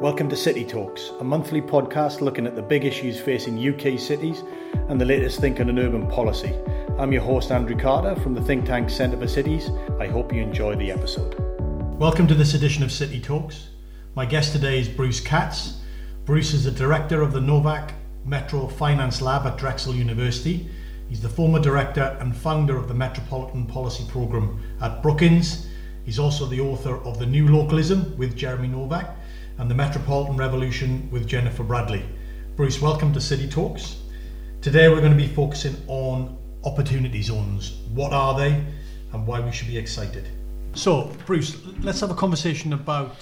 Welcome to City Talks, a monthly podcast looking at the big issues facing UK cities and the latest thinking on urban policy. I'm your host Andrew Carter from the think tank Centre for Cities. I hope you enjoy the episode. Welcome to this edition of City Talks. My guest today is Bruce Katz. Bruce is the director of the Novak Metro Finance Lab at Drexel University. He's the former director and founder of the Metropolitan Policy Programme at Brookings. He's also the author of The New Localism with Jeremy Novak and The Metropolitan Revolution with Jennifer Bradley. Bruce, welcome to City Talks. Today we're going to be focusing on opportunity zones. What are they and why we should be excited? So, Bruce, let's have a conversation about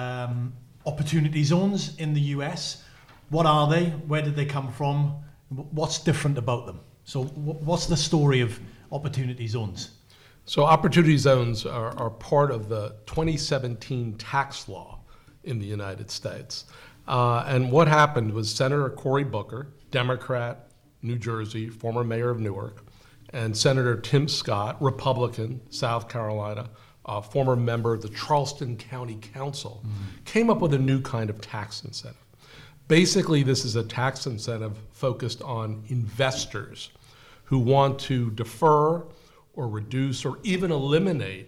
opportunity zones in the US. What are they? Where did they come from? What's different about them? So what's the story of opportunity zones? So opportunity zones are part of the 2017 tax law in the United States. And what happened was Senator Cory Booker, Democrat, New Jersey, former mayor of Newark, and Senator Tim Scott, Republican, South Carolina, former member of the Charleston County Council, came up with a new kind of tax incentive. Basically, this is a tax incentive focused on investors who want to defer or reduce or even eliminate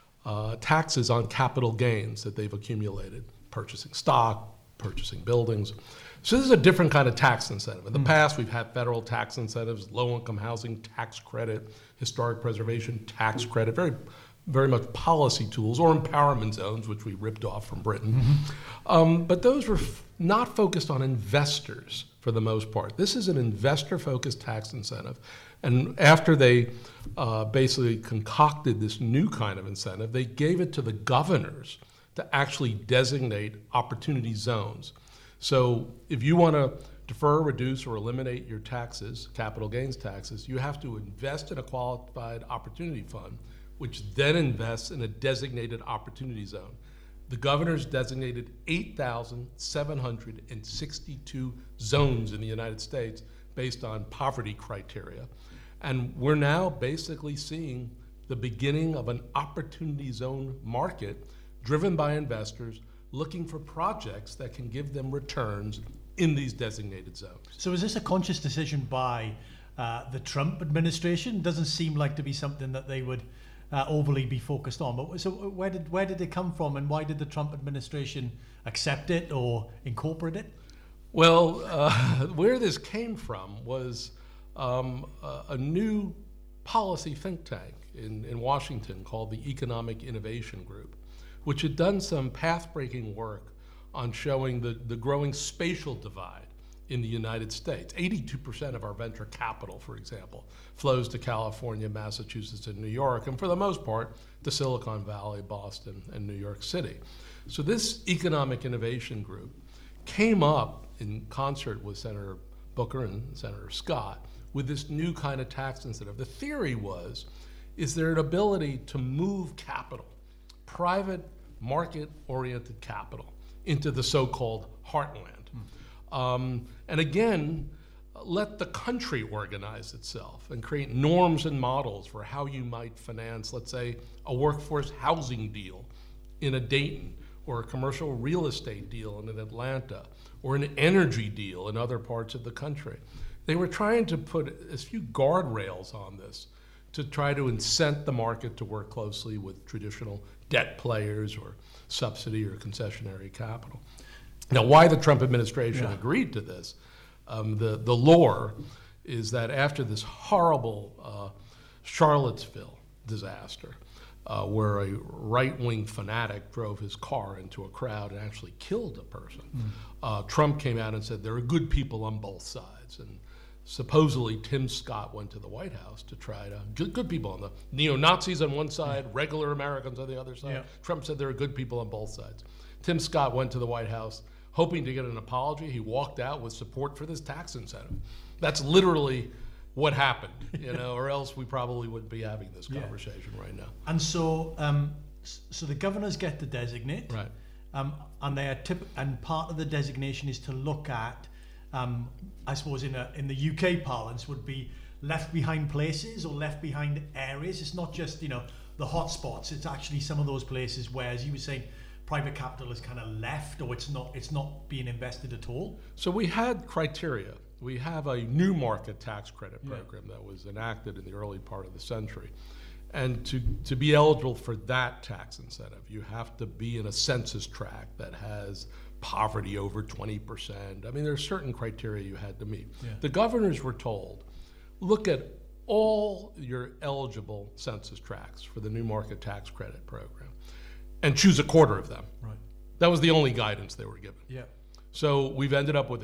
taxes on capital gains that they've accumulated, purchasing stock, purchasing buildings. So this is a different kind of tax incentive. In the past, we've had federal tax incentives, low-income housing tax credit, historic preservation tax credit, very much policy tools, or empowerment zones, which we ripped off from Britain. But those were not focused on investors for the most part. This is an investor-focused tax incentive. And after they basically concocted this new kind of incentive, they gave it to the governors to actually designate opportunity zones. So if you want to defer, reduce, or eliminate your taxes, capital gains taxes, you have to invest in a qualified opportunity fund, which then invests in a designated opportunity zone. The governors designated 8,762 zones in the United States based on poverty criteria. And we're now basically seeing the beginning of an opportunity zone market driven by investors looking for projects that can give them returns in these designated zones. So is this a conscious decision by the Trump administration? Doesn't seem like to be something that they would overly be focused on. But so where did it come from, and why did the Trump administration accept it or incorporate it? Well, where this came from was a new policy think tank in Washington called the Economic Innovation Group, which had done some path-breaking work on showing the growing spatial divide in the United States. 82% of our venture capital, for example, flows to California, Massachusetts, and New York, and for the most part, to Silicon Valley, Boston, and New York City. So this Economic Innovation Group came up in concert with Senator Booker and Senator Scott with this new kind of tax incentive. The theory is there an ability to move capital, private market-oriented capital, into the so-called heartland. And again, let the country organize itself and create norms and models for how you might finance, let's say, a workforce housing deal in a Dayton, or a commercial real estate deal in an Atlanta, or an energy deal in other parts of the country. They were trying to put as few guardrails on this to try to incent the market to work closely with traditional debt players or subsidy or concessionary capital. Now, why the Trump administration agreed to this, the lore is that after this horrible Charlottesville disaster, where a right-wing fanatic drove his car into a crowd and actually killed a person, Trump came out and said there are good people on both sides. And supposedly Tim Scott went to the White House to try to, good people on the neo-Nazis on one side, regular Americans on the other side. Trump said there are good people on both sides. Tim Scott went to the White House hoping to get an apology. He walked out with support for this tax incentive. That's literally what happened, or else we probably wouldn't be having this conversation right now. And so, so the governors get to designate, right? And they are and part of the designation is to look at, I suppose in the UK parlance would be left behind places or left behind areas. It's not just the hot spots. It's actually some of those places where, as you were saying, private capital is kind of left, or it's not being invested at all? So we had criteria. We have a new market tax credit program that was enacted in the early part of the century. And to be eligible for that tax incentive, you have to be in a census tract that has poverty over 20%. I mean, there's certain criteria you had to meet. Yeah. The governors were told, look at all your eligible census tracts for the new market tax credit program and choose a quarter of them. Right. That was the only guidance they were given. Yeah. So we've ended up with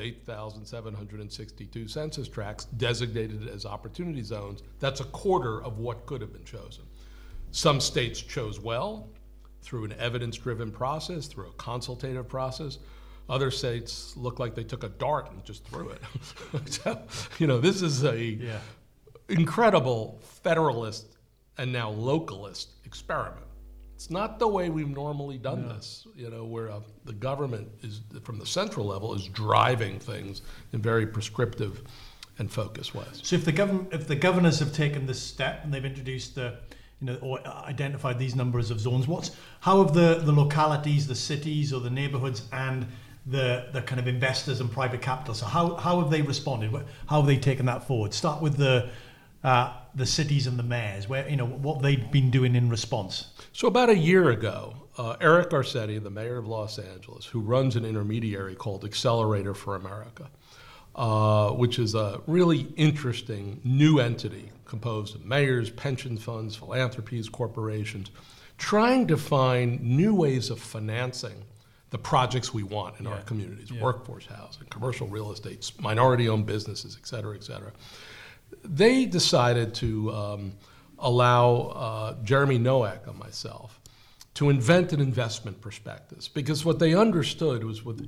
8,762 census tracts designated as opportunity zones. That's a quarter of what could have been chosen. Some states chose well through an evidence-driven process, through a consultative process. Other states look like they took a dart and just threw it. So, this is a incredible federalist and now localist experiment. It's not the way we've normally done this, where the government is, from the central level, is driving things in very prescriptive and focused ways. So if the governors have taken this step and they've introduced or identified these numbers of zones, how have the localities, the cities or the neighborhoods and the kind of investors and private capital, so how have they responded? How have they taken that forward? Start with the cities and the mayors, what they've been doing in response. So about a year ago, Eric Garcetti, the mayor of Los Angeles, who runs an intermediary called Accelerator for America, which is a really interesting new entity composed of mayors, pension funds, philanthropies, corporations, trying to find new ways of financing the projects we want in our communities, workforce housing, commercial real estate, minority-owned businesses, et cetera, et cetera. They decided to allow Jeremy Nowak and myself to invent an investment prospectus, because what they understood was with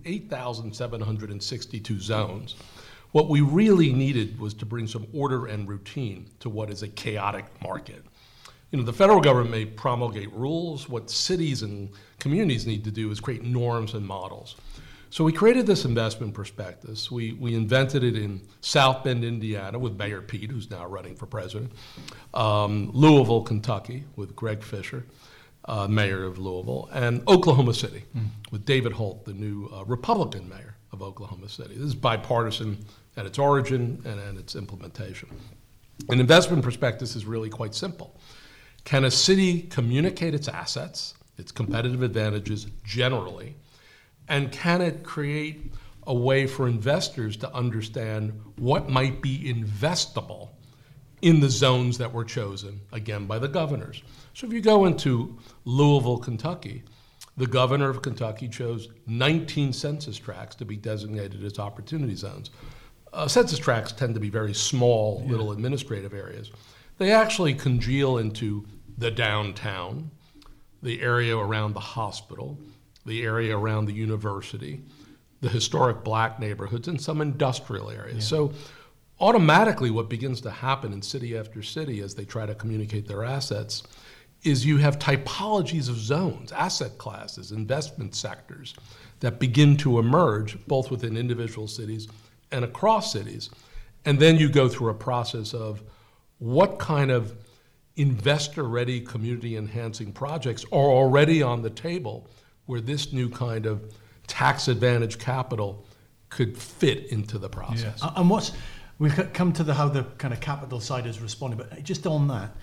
8,762 zones, what we really needed was to bring some order and routine to what is a chaotic market. The federal government may promulgate rules. What cities and communities need to do is create norms and models. So we created this investment prospectus. We invented it in South Bend, Indiana, with Mayor Pete, who's now running for president. Louisville, Kentucky, with Greg Fisher, mayor of Louisville, and Oklahoma City, with David Holt, the new Republican mayor of Oklahoma City. This is bipartisan at its origin and at its implementation. An investment prospectus is really quite simple. Can a city communicate its assets, its competitive advantages generally, and can it create a way for investors to understand what might be investable in the zones that were chosen, again, by the governors? So if you go into Louisville, Kentucky, the governor of Kentucky chose 19 census tracts to be designated as opportunity zones. Census tracts tend to be very small, little administrative areas. They actually congeal into the downtown, the area around the hospital, the area around the university, the historic black neighborhoods, and some industrial areas. Yeah. So automatically what begins to happen in city after city as they try to communicate their assets is you have typologies of zones, asset classes, investment sectors that begin to emerge both within individual cities and across cities. And then you go through a process of what kind of investor-ready, community-enhancing projects are already on the table where this new kind of tax-advantaged capital could fit into the process. Yes. And we've come to how the kind of capital side is responding, but just on that,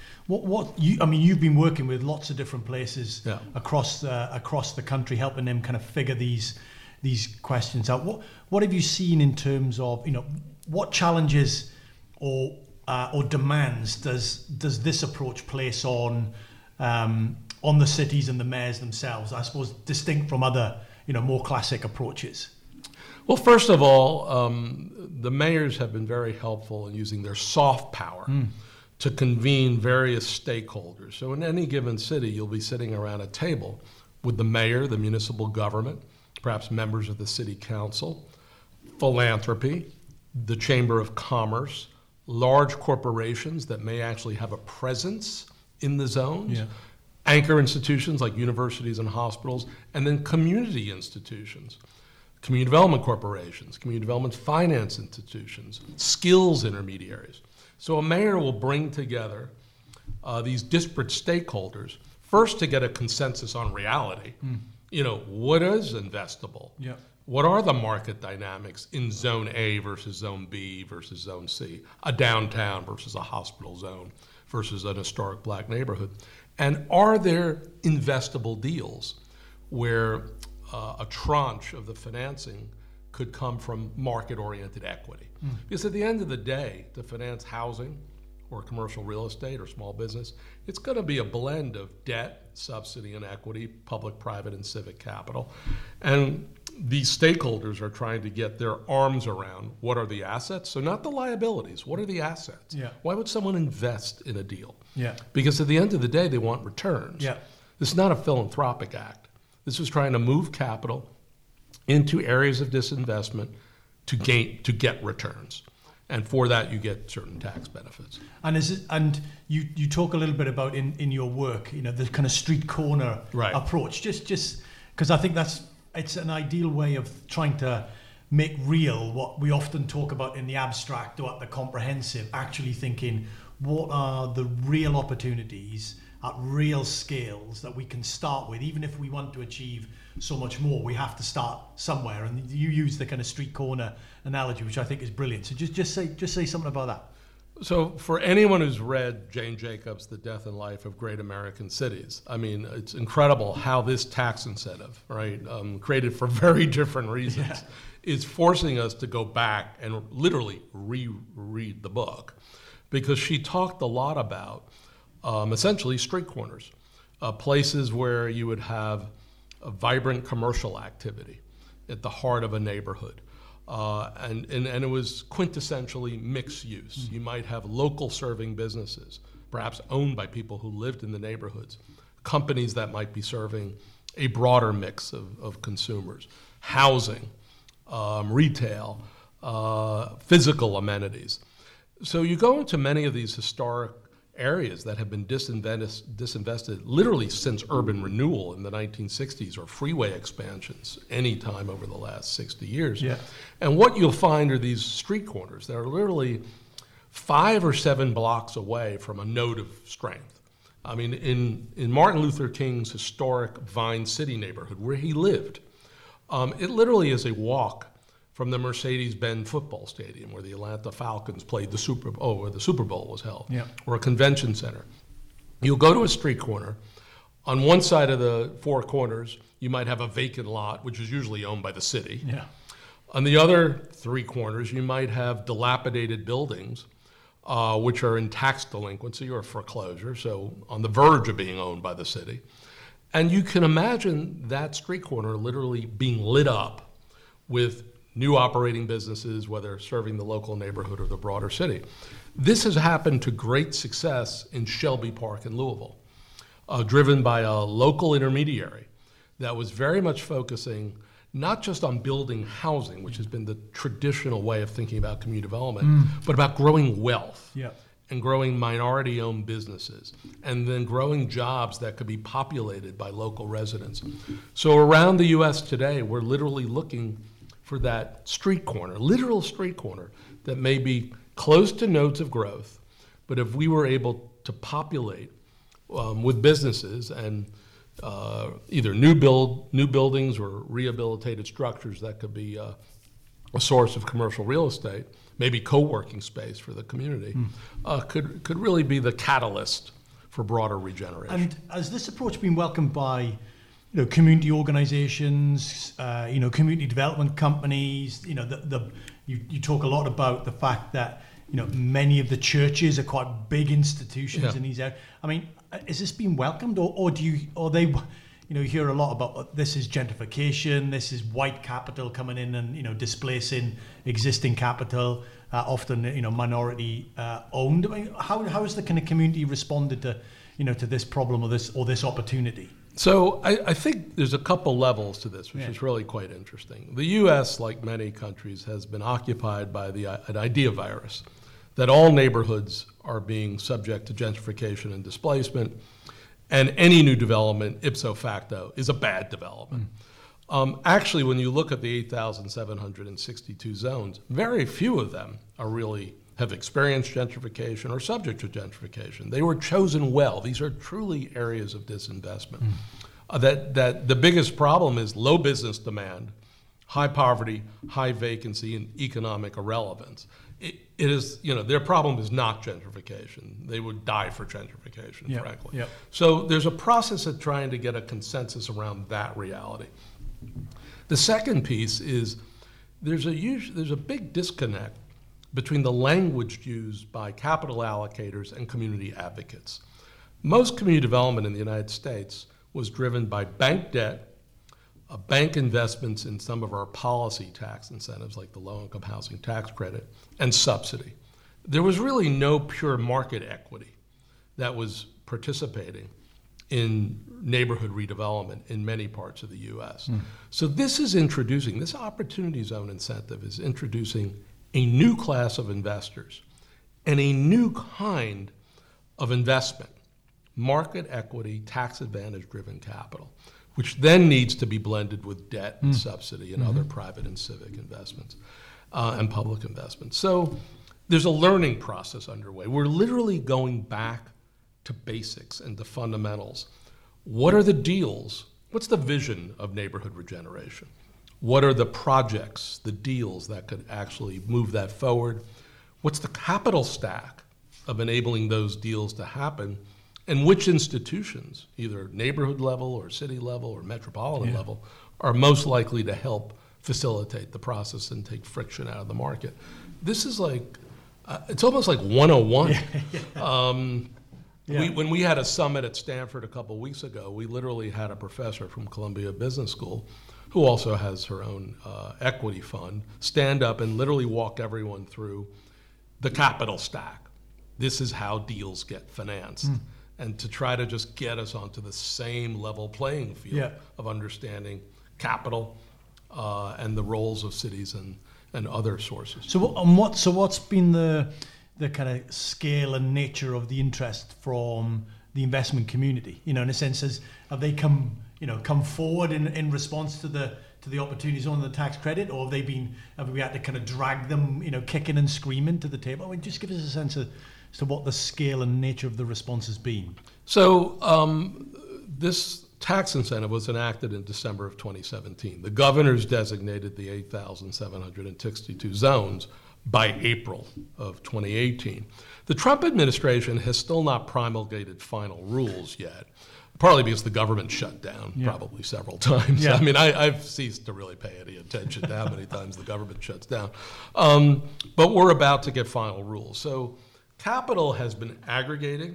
you've been working with lots of different places across the country, helping them kind of figure these questions out. What have you seen in terms of what challenges or demands does this approach place on the cities and the mayors themselves, I suppose, distinct from other more classic approaches? Well, first of all, the mayors have been very helpful in using their soft power to convene various stakeholders. So in any given city, you'll be sitting around a table with the mayor, the municipal government, perhaps members of the city council, philanthropy, the Chamber of Commerce, large corporations that may actually have a presence in the zones, anchor institutions like universities and hospitals, and then community institutions, community development corporations, community development finance institutions, skills intermediaries. So a mayor will bring together these disparate stakeholders, first to get a consensus on reality. what is investable? Yeah. What are the market dynamics in Zone A versus Zone B versus Zone C? A downtown versus a hospital zone versus an historic black neighborhood? And are there investable deals where a tranche of the financing could come from market-oriented equity? Because at the end of the day, to finance housing or commercial real estate or small business, it's going to be a blend of debt, subsidy, and equity, public, private, and civic capital. And these stakeholders are trying to get their arms around what are the assets, so not the liabilities, what are the assets? Yeah. Why would someone invest in a deal? Yeah. Because at the end of the day, they want returns. Yeah. This is not a philanthropic act. This is trying to move capital into areas of disinvestment to get returns. And for that, you get certain tax benefits. And you talk a little bit about in your work, the kind of street corner approach. Just because I think it's an ideal way of trying to make real what we often talk about in the abstract or at the comprehensive. Actually thinking, what are the real opportunities at real scales that we can start with? Even if we want to achieve so much more, we have to start somewhere. And you use the kind of street corner analogy, which I think is brilliant. So just say something about that. So for anyone who's read Jane Jacobs' The Death and Life of Great American Cities, I mean, it's incredible how this tax incentive, right, created for very different reasons, is forcing us to go back and literally reread the book. Because she talked a lot about essentially street corners, places where you would have a vibrant commercial activity at the heart of a neighborhood. And it was quintessentially mixed use. You might have local serving businesses, perhaps owned by people who lived in the neighborhoods, companies that might be serving a broader mix of consumers, housing, retail, physical amenities. So you go into many of these historic areas that have been disinvested literally since urban renewal in the 1960s or freeway expansions any time over the last 60 years. Yeah. And what you'll find are these street corners that are literally 5 or 7 blocks away from a node of strength. I mean, in Martin Luther King's historic Vine City neighborhood where he lived, it literally is a walk from the Mercedes-Benz football stadium where the Atlanta Falcons played the Super Bowl, where the Super Bowl was held, or a convention center. You'll go to a street corner. On one side of the 4 corners, you might have a vacant lot, which is usually owned by the city. Yeah. On the other 3 corners, you might have dilapidated buildings, which are in tax delinquency or foreclosure, so on the verge of being owned by the city. And you can imagine that street corner literally being lit up with new operating businesses, whether serving the local neighborhood or the broader city. This has happened to great success in Shelby Park in Louisville, driven by a local intermediary that was very much focusing not just on building housing, which has been the traditional way of thinking about community development, but about growing wealth and growing minority-owned businesses, and then growing jobs that could be populated by local residents. So around the U.S. today, we're literally looking for that street corner, literal street corner, that may be close to nodes of growth, but if we were able to populate with businesses and either new buildings or rehabilitated structures that could be a source of commercial real estate, maybe co-working space for the community, could really be the catalyst for broader regeneration. And has this approach been welcomed by community organizations, community development companies? You talk a lot about the fact that many of the churches are quite big institutions in these areas. I mean, is this being welcomed, or they hear a lot about this is gentrification, this is white capital coming in and displacing existing capital, often minority owned. I mean, how has the kind of community responded to to this problem or this opportunity? So I think there's a couple levels to this, which is really quite interesting. The U.S., like many countries, has been occupied by an idea virus that all neighborhoods are being subject to gentrification and displacement, and any new development, ipso facto, is a bad development. Actually, when you look at the 8,762 zones, very few of them have experienced gentrification or subject to gentrification. They were chosen well. These are truly areas of disinvestment. that the biggest problem is low business demand, high poverty, high vacancy, and economic irrelevance. It is, their problem is not gentrification. They would die for gentrification, frankly. Yep. So there's a process of trying to get a consensus around that reality. The second piece is there's a big disconnect between the language used by capital allocators and community advocates. Most community development in the United States was driven by bank debt, bank investments in some of our policy tax incentives like the low-income housing tax credit, and subsidy. There was really no pure market equity that was participating in neighborhood redevelopment in many parts of the U.S. So this opportunity zone incentive is introducing a new class of investors and a new kind of investment, market equity, tax advantage driven capital, which then needs to be blended with debt and subsidy and other private and civic investments and public investments. So there's a learning process underway. We're literally going back to basics and to fundamentals. What are the deals? What's the vision of neighborhood regeneration? What are the projects, the deals that could actually move that forward? What's the capital stack of enabling those deals to happen? And which institutions, either neighborhood level or city level or metropolitan level, are most likely to help facilitate the process and take friction out of the market? This is like, it's almost like 101. When we had a summit at Stanford a couple weeks ago, we literally had a professor from Columbia Business School, who also has her own equity fund, stand up and literally walk everyone through the capital stack. This is how deals get financed. And to try to just get us onto the same level playing field of understanding capital and the roles of cities and other sources. So what's been the kind of scale and nature of the interest from the investment community? In a sense, have they come forward in response to the opportunity zone and the tax credit, or have we had to kind of drag them, kicking and screaming to the table? I mean, just give us a sense of to what the scale and nature of the response has been. So this tax incentive was enacted in December of 2017. The governors designated the 8,762 zones by April of 2018. The Trump administration has still not promulgated final rules yet, partly because the government shut down probably several times. I mean, I've ceased to really pay any attention to how many times the government shuts down. But we're about to get final rules. So capital has been aggregating.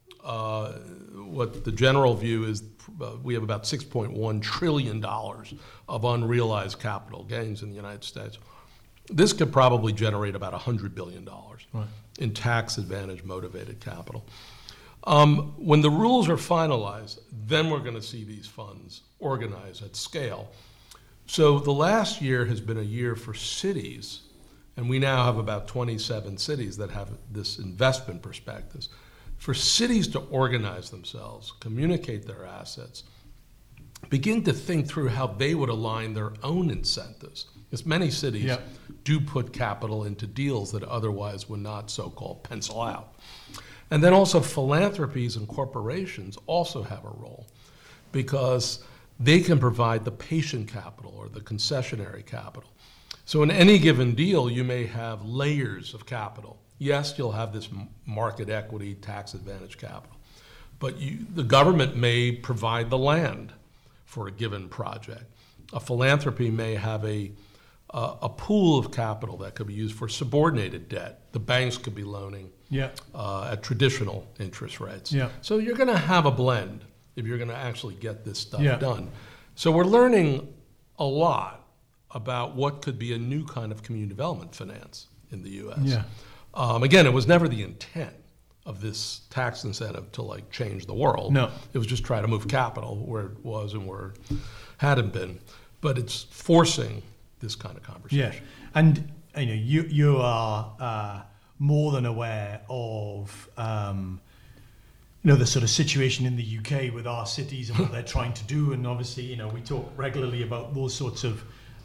What the general view is we have about $6.1 trillion of unrealized capital gains in the United States. This could probably generate about $100 billion in tax advantage motivated capital. When the rules are finalized, then we're going to see these funds organized at scale. So the last year has been a year for cities, and we now have about 27 cities that have this investment perspective. For cities to organize themselves, communicate their assets, begin to think through how they would align their own incentives. Because many cities do put capital into deals that otherwise would not so-called pencil out. And then also philanthropies and corporations also have a role because they can provide the patient capital or the concessionary capital. So in any given deal, you may have layers of capital. Yes, you'll have this market equity, tax advantage capital, but the government may provide the land for a given project. A philanthropy may have a pool of capital that could be used for subordinated debt. The banks could be loaning at traditional interest rates. So you're going to have a blend if you're going to actually get this stuff done. So we're learning a lot about what could be a new kind of community development finance in the U.S. Again, it was never the intent of this tax incentive to change the world. No. It was just try to move capital where it was and where it hadn't been. But it's forcing this kind of conversation. Yeah, and you are more than aware of the sort of situation in the UK with our cities and what they're trying to do, and obviously we talk regularly about those sorts of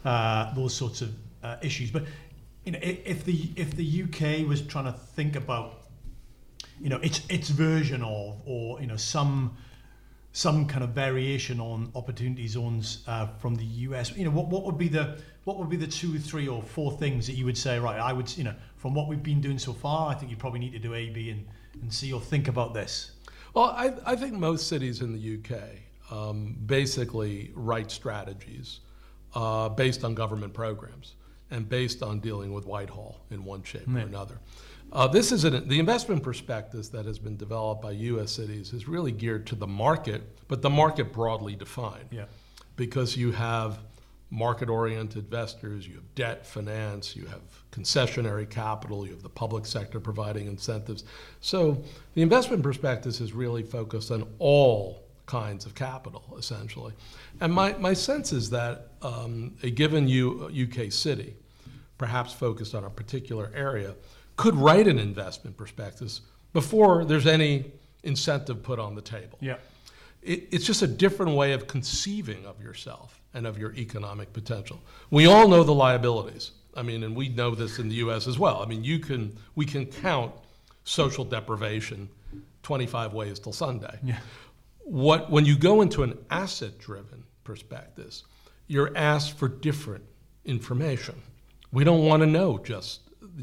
issues. But if the UK was trying to think about its version of, or some some kind of variation on opportunity zones from the US. What would be the 2, 3, or 4 things that you would say? Right, I would, from what we've been doing so far, I think you probably need to do A, B, and C, or think about this. Well, I think most cities in the UK basically write strategies based on government programs and based on dealing with Whitehall in one shape or another. The investment prospectus that has been developed by U.S. cities is really geared to the market, but the market broadly defined. Yeah. Because you have market-oriented investors, you have debt finance, you have concessionary capital, you have the public sector providing incentives. So the investment prospectus is really focused on all kinds of capital, essentially. And my sense is that a given UK city, perhaps focused on a particular area, could write an investment prospectus before there's any incentive put on the table. Yeah. It's just a different way of conceiving of yourself and of your economic potential. We all know the liabilities. I mean, and we know this in the U.S. as well. I mean, we can count social deprivation 25 ways till Sunday. Yeah. When you go into an asset-driven prospectus, you're asked for different information. We don't want to know just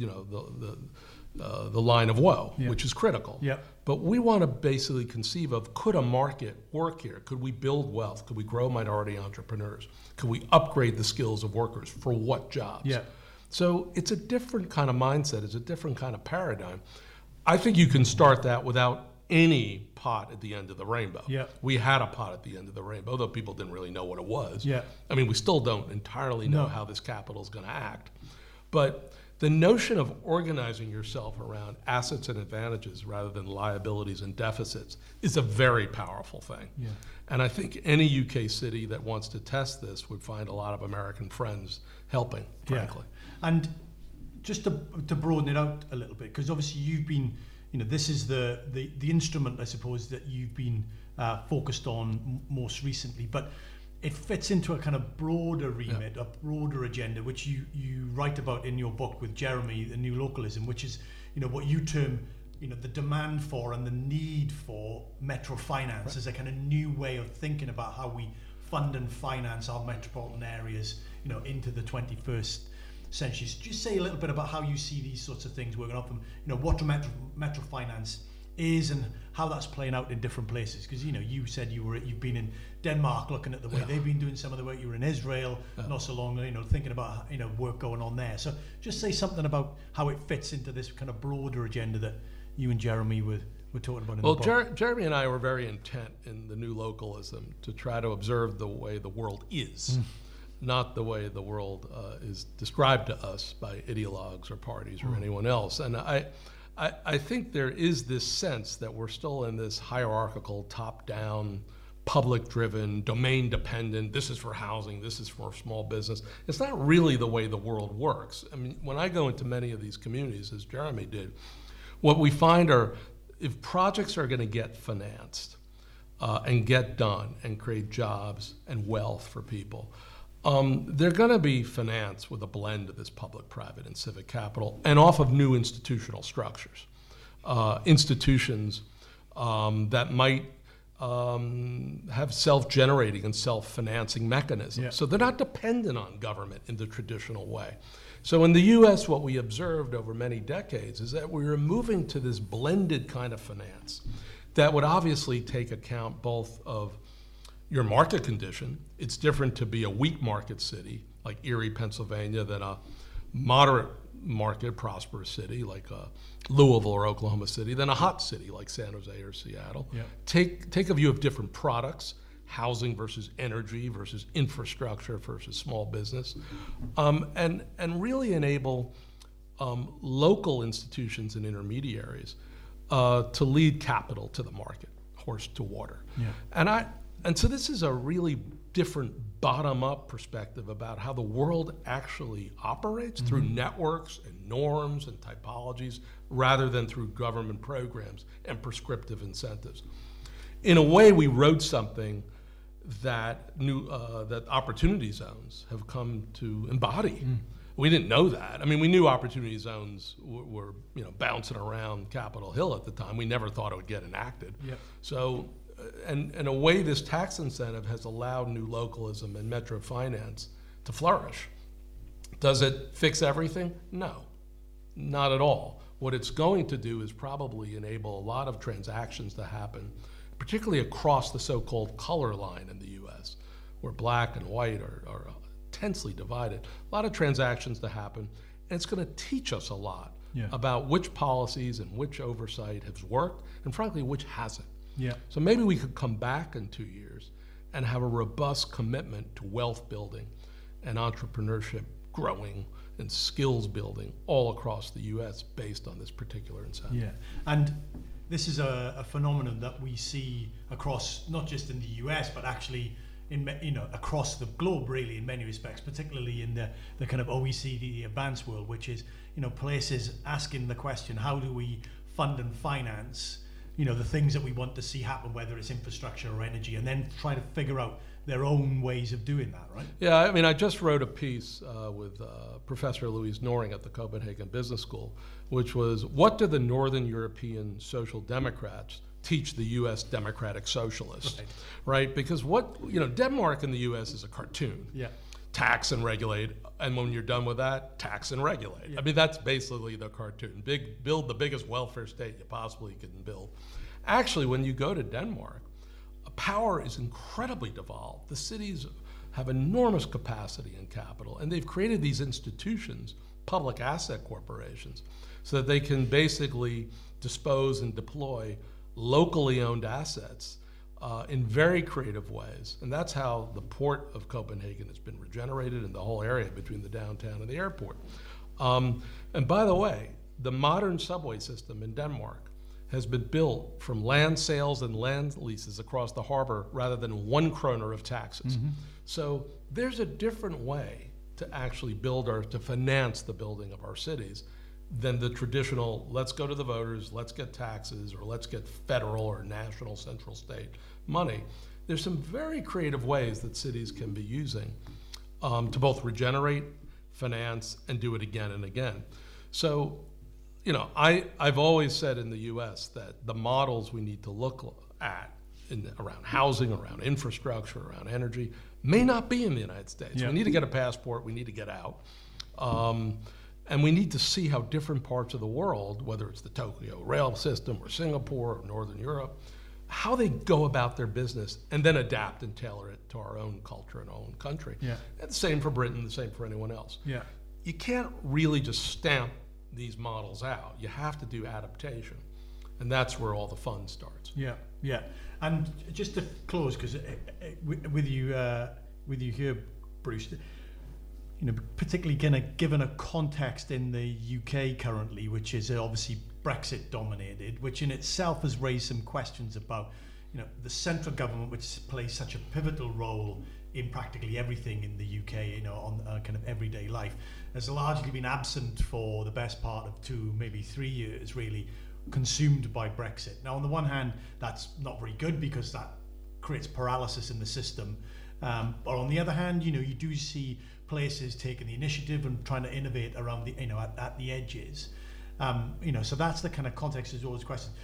the line of woe, which is critical. Yeah. But we want to basically conceive of, could a market work here? Could we build wealth? Could we grow minority entrepreneurs? Could we upgrade the skills of workers? For what jobs? Yeah. So it's a different kind of mindset. It's a different kind of paradigm. I think you can start that without any pot at the end of the rainbow. Yeah. We had a pot at the end of the rainbow, though people didn't really know what it was. Yeah. I mean, we still don't entirely know how this capital is going to act. But the notion of organizing yourself around assets and advantages rather than liabilities and deficits is a very powerful thing. Yeah. And I think any UK city that wants to test this would find a lot of American friends helping, frankly. Yeah. And just to broaden it out a little bit, because obviously you've been, this is the instrument, I suppose, that you've been focused on most recently, but it fits into a kind of broader remit, a broader agenda, which you write about in your book with Jeremy, The New Localism, which is, what you term, the demand for and the need for metro finance as a kind of new way of thinking about how we fund and finance our metropolitan areas, into the 21st century. So just say a little bit about how you see these sorts of things working up, and what metro finance is and how that's playing out in different places, because you said you've been in Denmark looking at the way they've been doing some of the work. You were in Israel not so long, thinking about work going on there. So just say something about how it fits into this kind of broader agenda that you and Jeremy were talking about in the book. Jeremy and I were very intent in The New Localism to try to observe the way the world is, not the way the world is described to us by ideologues or parties or anyone else. And I think there is this sense that we're still in this hierarchical, top-down, public-driven, domain-dependent, this is for housing, this is for small business. It's not really the way the world works. I mean, when I go into many of these communities, as Jeremy did, what we find are, if projects are going to get financed and get done and create jobs and wealth for people, they're going to be financed with a blend of this public, private, and civic capital, and off of new institutional structures. Institutions that might have self-generating and self-financing mechanisms. Yeah. So they're not dependent on government in the traditional way. So in the U.S., what we observed over many decades is that we were moving to this blended kind of finance that would obviously take account both of your market condition. It's different to be a weak market city like Erie, Pennsylvania, than a moderate market, prosperous city like Louisville or Oklahoma City, than a hot city like San Jose or Seattle. Yeah. Take a view of different products, housing versus energy versus infrastructure versus small business, and really enable local institutions and intermediaries to lead capital to the market, horse to water. Yeah. And so this is a really different bottom-up perspective about how the world actually operates through networks and norms and typologies rather than through government programs and prescriptive incentives. In a way, we wrote something that that opportunity zones have come to embody. We didn't know that. I mean, we knew opportunity zones were bouncing around Capitol Hill at the time. We never thought it would get enacted. Yep. So and a way this tax incentive has allowed new localism and metro finance to flourish. Does it fix everything? No, not at all. What it's going to do is probably enable a lot of transactions to happen, particularly across the so-called color line in the US, where black and white are tensely divided. A lot of transactions to happen, and it's going to teach us a lot about which policies and which oversight has worked, and frankly, which hasn't. Yeah. So maybe we could come back in 2 years and have a robust commitment to wealth building and entrepreneurship growing and skills building all across the U.S. based on this particular incentive. Yeah, and this is a phenomenon that we see across, not just in the U.S., but actually in, across the globe, really, in many respects, particularly in the kind of OECD advanced world, which is, places asking the question, how do we fund and finance, the things that we want to see happen, whether it's infrastructure or energy, and then try to figure out their own ways of doing that, right? Yeah, I mean, I just wrote a piece with Professor Louise Noring at the Copenhagen Business School, which was, what do the Northern European social democrats teach the U.S. democratic socialists, right? Because Denmark in the U.S. is a cartoon. Yeah. Tax and regulate, and when you're done with that, tax and regulate. Yeah. I mean, that's basically the cartoon. Build the biggest welfare state you possibly can build. Actually, when you go to Denmark, power is incredibly devolved. The cities have enormous capacity and capital, and they've created these institutions, public asset corporations, so that they can basically dispose and deploy locally owned assets in very creative ways. And that's how the port of Copenhagen has been regenerated and the whole area between the downtown and the airport. And by the way, the modern subway system in Denmark has been built from land sales and land leases across the harbor rather than 1 kroner of taxes. Mm-hmm. So there's a different way to actually to finance the building of our cities than the traditional, let's go to the voters, let's get taxes, or let's get federal or national central state money. There's some very creative ways that cities can be using to both regenerate, finance, and do it again and again. So, I've always said in the U.S. that the models we need to look at around housing, around infrastructure, around energy, may not be in the United States. Yeah. We need to get a passport, we need to get out. And we need to see how different parts of the world, whether it's the Tokyo rail system or Singapore or Northern Europe, how they go about their business and then adapt and tailor it to our own culture and our own country. Yeah. And the same for Britain, the same for anyone else. Yeah. You can't really just stamp these models out. You have to do adaptation. And that's where all the fun starts. Yeah, yeah. And just to close, because with you here, Bruce, particularly kind of given a context in the UK currently, which is obviously Brexit dominated, which in itself has raised some questions about, the central government, which plays such a pivotal role in practically everything in the UK, on kind of everyday life, has largely been absent for the best part of 2, maybe 3 years, really, consumed by Brexit. Now, on the one hand, that's not very good because that creates paralysis in the system. But on the other hand, you do see places taking the initiative and trying to innovate around the, at the edges. So that's the kind of context. There's always questions.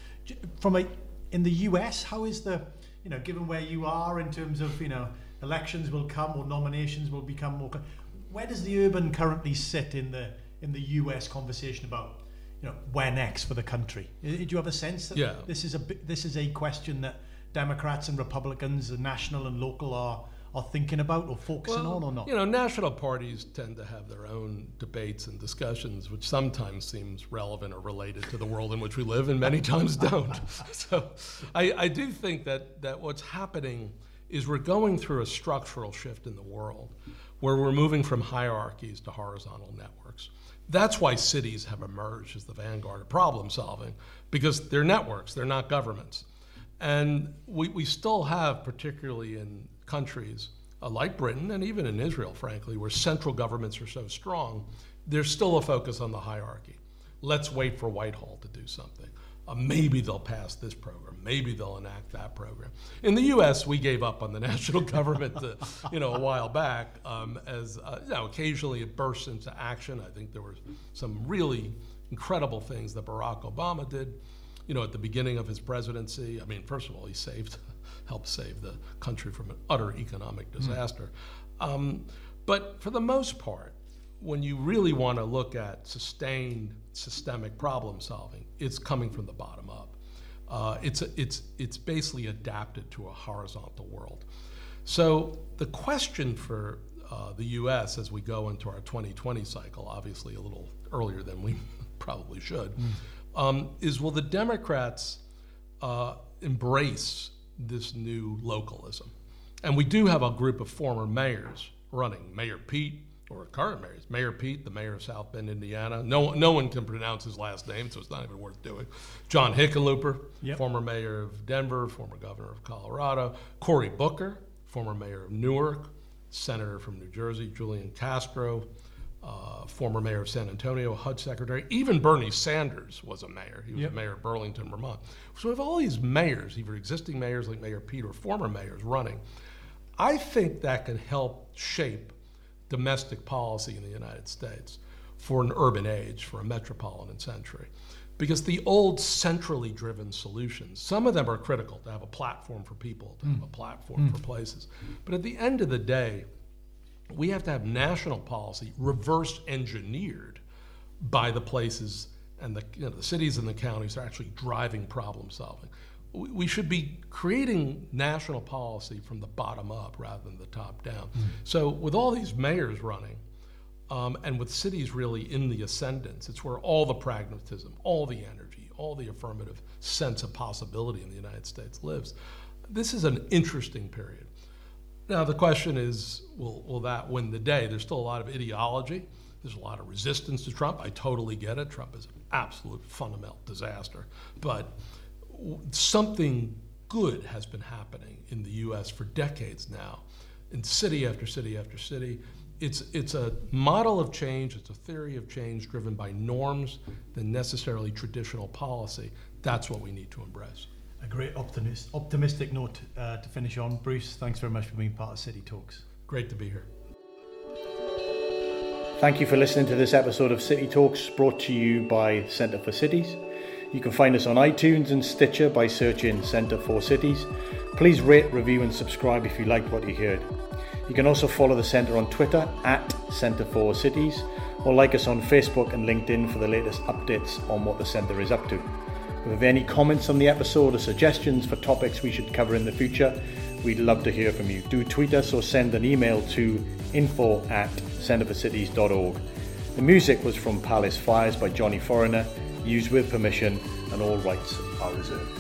In the US, how is the, given where you are in terms of, elections will come or nominations will become more. Where does the urban currently sit in the US conversation about, where next for the country? Do you have a sense that this is a question that Democrats and Republicans, and national and local, are thinking about or focusing on or not? National parties tend to have their own debates and discussions, which sometimes seems relevant or related to the world in which we live, and many times don't. So I do think that what's happening is we're going through a structural shift in the world where we're moving from hierarchies to horizontal networks. That's why cities have emerged as the vanguard of problem solving, because they're networks, they're not governments. And we still have, particularly in countries like Britain and even in Israel, frankly, where central governments are so strong, there's still a focus on the hierarchy. Let's wait for Whitehall to do something. Maybe they'll pass this program. Maybe they'll enact that program. In the U.S., we gave up on the national government, a while back. Occasionally it bursts into action. I think there were some really incredible things that Barack Obama did. at the beginning of his presidency. I mean, first of all, he helped save the country from an utter economic disaster. But for the most part, when you really want to look at sustained systemic problem solving, it's coming from the bottom up. It's basically adapted to a horizontal world. So the question for the U.S. as we go into our 2020 cycle, obviously a little earlier than we probably should, is will the Democrats embrace this new localism? And we do have a group of former mayors running. Mayor Pete, or current mayors. Mayor Pete, the mayor of South Bend, Indiana. No one can pronounce his last name, so it's not even worth doing. John Hickenlooper, former mayor of Denver, former governor of Colorado. Cory Booker, former mayor of Newark. Senator from New Jersey, Julian Castro, former mayor of San Antonio, HUD secretary. Even Bernie Sanders was a mayor. He was a mayor of Burlington, Vermont. So we have all these mayors, either existing mayors like Mayor Pete or former mayors running. I think that can help shape domestic policy in the United States for an urban age, for a metropolitan century. Because the old centrally driven solutions, some of them are critical to have a platform for people, to have a platform for places. But at the end of the day, we have to have national policy reverse engineered by the places and the cities and the counties that are actually driving problem solving. We should be creating national policy from the bottom up rather than the top down. So with all these mayors running, and with cities really in the ascendance, it's where all the pragmatism, all the energy, all the affirmative sense of possibility in the United States lives. This is an interesting period. Now the question is, will that win the day? There's still a lot of ideology. There's a lot of resistance to Trump. I totally get it. Trump is an absolute fundamental disaster. But something good has been happening in the U.S. for decades now, in city after city after city. It's a model of change, it's a theory of change driven by norms than necessarily traditional policy. That's what we need to embrace. A great optimistic note to finish on. Bruce, thanks very much for being part of City Talks. Great to be here. Thank you for listening to this episode of City Talks, brought to you by Centre for Cities. You can find us on iTunes and Stitcher by searching Centre for Cities. Please rate, review and subscribe if you liked what you heard. You can also follow the Centre on Twitter at Centre for Cities, or like us on Facebook and LinkedIn for the latest updates on what the Centre is up to. If you have any comments on the episode or suggestions for topics we should cover in the future, we'd love to hear from you. Do tweet us or send an email to info@centreforcities.org. The music was from Palace Fires by Johnny Foreigner, used with permission, and all rights are reserved.